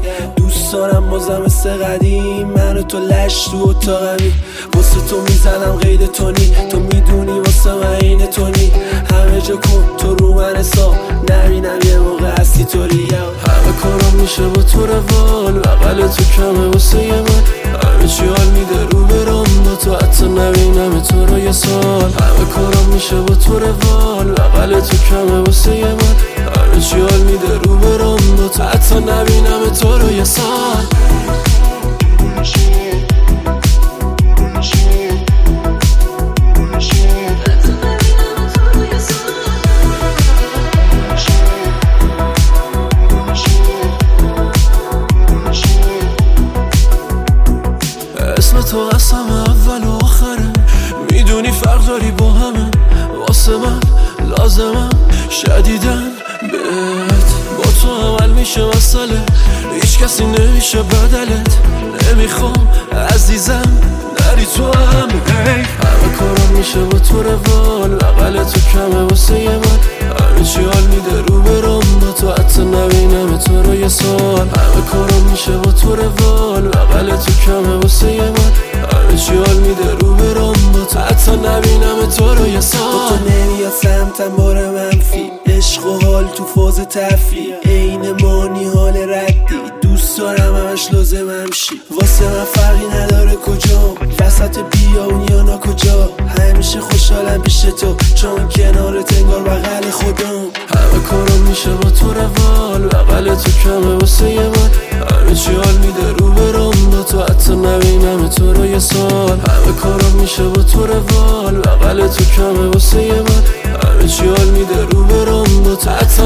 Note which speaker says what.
Speaker 1: دوست دارم بازم مثل قدیم منو تو لش تو اتاقمی، واسه تو میزنم غیر تونی، تو میدونی واسه من این تونی، همه جا کن تو رو من حساب نبینم یه موقع هستی طوری، همه کارم میشه با تو روال، بغل تو کمه واسه یه من، همه چی حال میده رو برام با تو حتی نبینم تو رو یه سال، همه کارم میشه با تو روال، بغل تو کمه واسه یه من، همه چی حال میده رو برام با تو حتی نبینم تو رو یه سال. اسم تو قسم اول و آخره، میدونی فرق داری با همه، واسه من لازمم شدیدن بهت، با تو عمل میشه مسئله، هیچ کسی نمیشه بدلت، نمیخوام عزیزم نری تو هم، همه کارم میشه با تو روال، بغل تو کمه واسه یه من، همه چی حال میده رو برام با تو حتی نبینم تو رو یه سال، همه کارم میشه با تو روال، بغل تو کمه واسه یه من، همه چی حال میده رو برام با تو حتی نبینم تو رو یه سال. با تو نمیاد سمتم بار منفی، عشق و حال تو فاز تفریح، عین مانی حال ردی، دوست دارم همش لازمم شی، واسه من فرقی نداره کجا، وسط بیابون یا نا کجا، همیشه خوشحالم پیش تو چون کنارت انگار بغل خودم، همه کارم میشه با تو روال، بغل تو کمه واسه یه من، همه چی حال میده رو برام با تو حتی نبینم تو رو یه سال، همه کارم میشه با تو روال، بغل تو کمه واسه یه من، همه چی حال میده رو برام با تو حتی